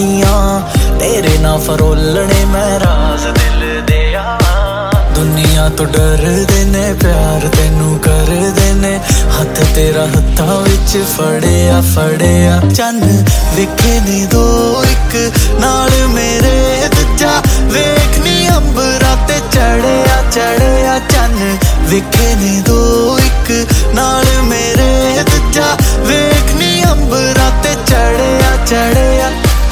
कहानियां तेरे ना फरोलने मैं राज दिल दिया दुनिया तो डरदे ने प्यार तेनू करदे ने हथ तेरा हत्थां विच फड़िया फड़िया चन्न विखे नी दो इक नाल मेरे दूजा वेखनी अंबरां ते चढ़िया चढ़िया चन्न विखे नी दो इक नाल मेरे दूजा वेखनी अंबरां ते चढ़िया चढ़िया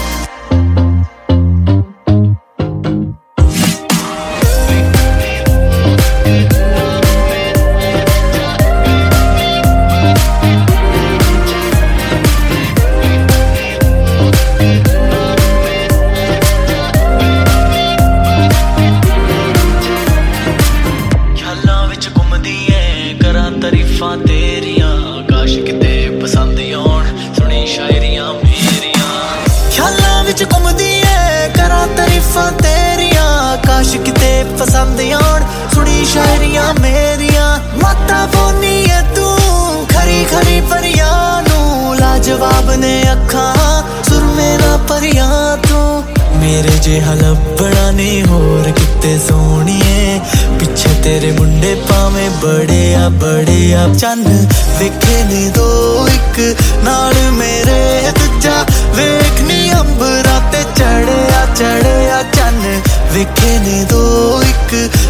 तारीफां तेरियां काश किते पसंद आउण सुनी शायरियां मेरियां ख्यालां विच घुमदी ऐ करां तारीफां तेरियां काश किते पसंद आउण सुनी शायरियां मेरियां माता बोनी ऐ तू खरी खरी परियां नू लाजवाब ने अखां सुरमे ना परियां तू मेरे जिहा लभना नहीं होर किते सोहणीए पिछे तेरे मुंडे भावें बड़े आ चन्न वेखे नी दो इक नाल मेरे दूजा वेखनी अंबरां ते चढ़िया चढ़िया चन्न वेखे नी दो इक